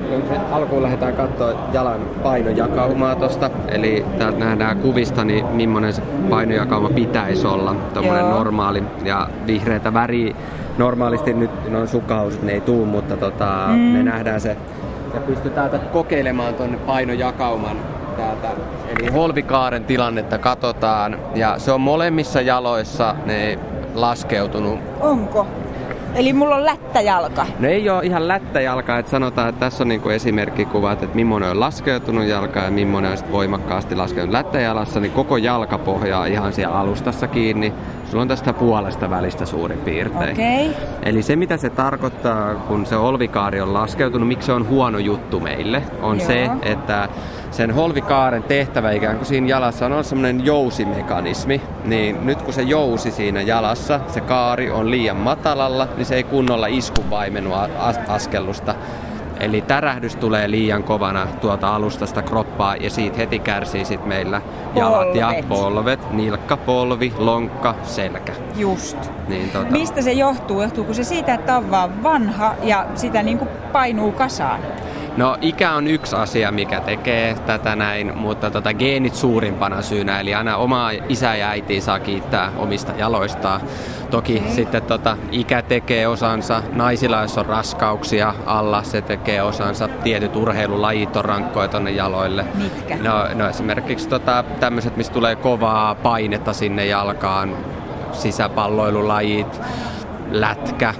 alkuun lähdetään katsoa jalan painojakaumaa tosta. Eli täältä nähdään kuvista, niin millainen se painojakauma pitäisi olla. Tommonen normaali ja vihreätä väriä. Normaalisti nyt noin sukahousut ne ei tuu, mutta me nähdään se. Ja pystytään kokeilemaan tuonne painojakauman täältä. Eli holvikaaren tilannetta katsotaan. Ja se on molemmissa jaloissa ne laskeutunut. Onko? Eli mulla on lättäjalka. No ei ole ihan lättäjalka, että sanotaan, että tässä on niinku esimerkkikuvat, että millainen on laskeutunut jalka ja millainen on sitten voimakkaasti laskeutunut lättäjalassa, niin koko jalka pohjaa ihan siellä alustassa kiinni. Sulla on tästä puolesta välistä suurin piirtein. Okay. Eli se, mitä se tarkoittaa, kun se holvikaari on laskeutunut, miksi se on huono juttu meille, on se, että sen holvikaaren tehtävä ikään kuin siinä jalassa on semmoinen jousimekanismi. Niin nyt kun se jousi siinä jalassa, se kaari on liian matalalla, niin se ei kunnolla iskunvaimennu askellusta. Eli tärähdys tulee liian kovana tuolta alustasta kroppaa ja siitä heti kärsii sit meillä jalat ja polvet, nilkka, polvi, lonkka, selkä. Just. Niin, Mistä se johtuu? Johtuuko se siitä, että on vaan vanha ja sitä niinku painuu kasaan? No ikä on yksi asia, mikä tekee tätä näin, mutta geenit suurimpana syynä, eli aina omaa isä ja äitiä saa kiittää omista jaloistaan. Toki sitten ikä tekee osansa, naisilla jos on raskauksia alla, se tekee osansa, tietyt urheilulajit on rankkoja tonne jaloille. Mitkä? No esimerkiksi tämmöiset, mistä tulee kovaa painetta sinne jalkaan, sisäpalloilulajit, lätkä,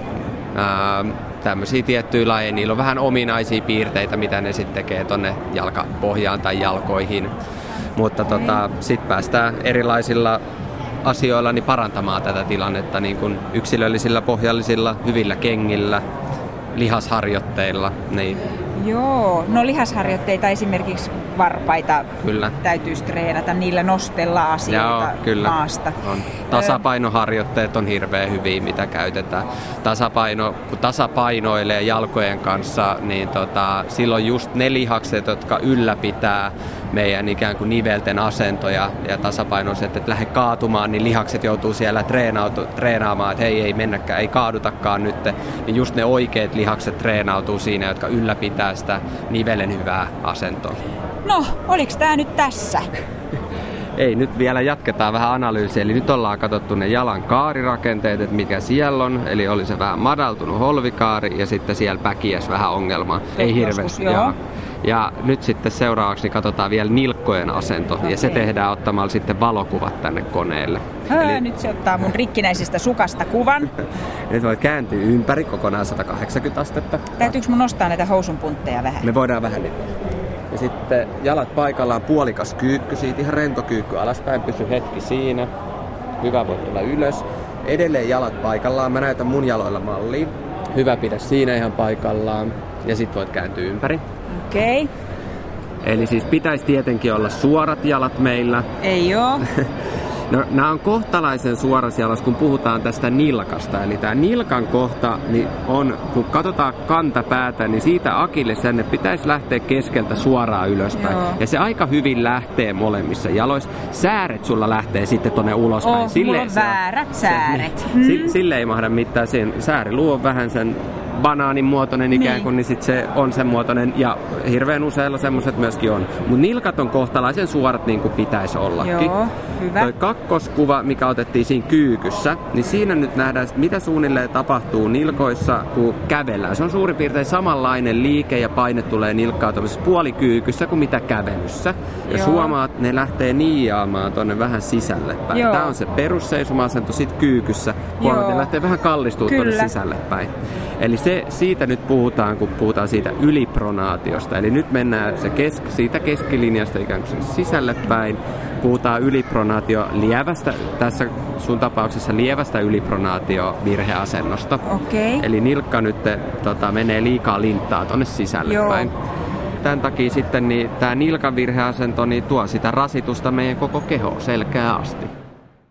tämmöisiä tiettyjä lajeja, niillä on vähän ominaisia piirteitä, mitä ne sitten tekee tonne jalkapohjaan tai jalkoihin. Mutta sitten päästään erilaisilla asioilla niin parantamaan tätä tilannetta niin kuin yksilöllisillä, pohjallisilla, hyvillä kengillä, lihasharjoitteilla. Niin. Joo, no lihasharjoitteita esimerkiksi varpaita täytyisi treenata, niillä nostella asioita maasta. On. Tasapainoharjoitteet on hirveän hyviä, mitä käytetään. Kun tasapainoilee jalkojen kanssa, niin silloin just ne lihakset, jotka ylläpitää meidän ikään kuin nivelten asentoja ja tasapainoiset, että lähde kaatumaan, niin lihakset joutuu siellä treenaamaan, että hei, ei mennäkään, ei kaadutakaan nyt. Niin just ne oikeat lihakset treenautuu siinä, jotka ylläpitää sitä nivelen hyvää asentoa. No, oliks tää nyt tässä? Ei, nyt vielä jatketaan vähän analyysiä. Eli nyt ollaan katsottu ne jalan kaarirakenteet, että mikä siellä on. Eli oli se vähän madaltunut holvikaari ja sitten siellä päkiäs vähän ongelmaa. Ei hirveästi. Ja nyt sitten seuraavaksi katsotaan vielä nilkkojen asento. Okay. Ja se tehdään ottamalla sitten valokuvat tänne koneelle. Nyt se ottaa mun rikkinäisestä sukasta kuvan. Nyt voit kääntyä ympäri kokonaan 180 astetta. Täytyykö mun nostaa näitä housunpuntteja vähän? Me voidaan vähän nyt. Ja sitten jalat paikallaan, puolikas kyykky, siitä ihan rento kyykky alaspäin, pysy hetki siinä. Hyvä, voit tulla ylös. Edelleen jalat paikallaan, mä näytän mun jaloilla malliin. Hyvä, pidä siinä ihan paikallaan. Ja sit voit kääntyä ympäri. Okei. Eli siis pitäisi tietenkin olla suorat jalat meillä. Ei oo. No, nämä on kohtalaisen suorasjalas, kun puhutaan tästä nilkasta. Eli tämä nilkan kohta niin on, kun katsotaan kantapäätä, niin siitä akillesjänne pitäisi lähteä keskeltä suoraan ylöspäin. Joo. Ja se aika hyvin lähtee molemmissa jaloissa. Sääret sulla lähtee sitten tonne ulospäin. Mulla on väärät sääret. Sille ei mahda mitään. Sääriluu on vähän sen banaanin muotoinen ikään kuin, niin sit se on sen muotoinen, ja hirveän useilla semmoset myöskin on. Mut nilkat on kohtalaisen suorat niin kuin pitäisi ollakin. Joo, hyvä. Toi kakkoskuva, mikä otettiin siinä kyykyssä, niin siinä nyt nähdään, mitä suunnilleen tapahtuu nilkoissa, kun kävellään. Se on suurin piirtein samanlainen liike ja paine tulee nilkkaa tuollaisessa puolikyykyssä kuin mitä kävelyssä. Ja huomaat, ne lähtee niiaamaan tonne vähän sisälle päin. Joo. Tää on se perusseisoma-asento sit kyykyssä. Huomaat, ne lähtee vähän kallistuu tonne sisälle päin. Eli siitä nyt puhutaan, kun puhutaan siitä ylipronaatiosta. Eli nyt mennään siitä keskilinjasta ikään kuin sisälle päin. Puhutaan ylipronaatio lievästä, tässä sun tapauksessa lievästä ylipronaatio virheasennosta. Okay. Eli nilkka nyt menee liikaa linttaa tonne sisälle päin. Tämän takia sitten niin tämä nilkan virheasento niin tuo sitä rasitusta meidän koko kehoon selkää asti.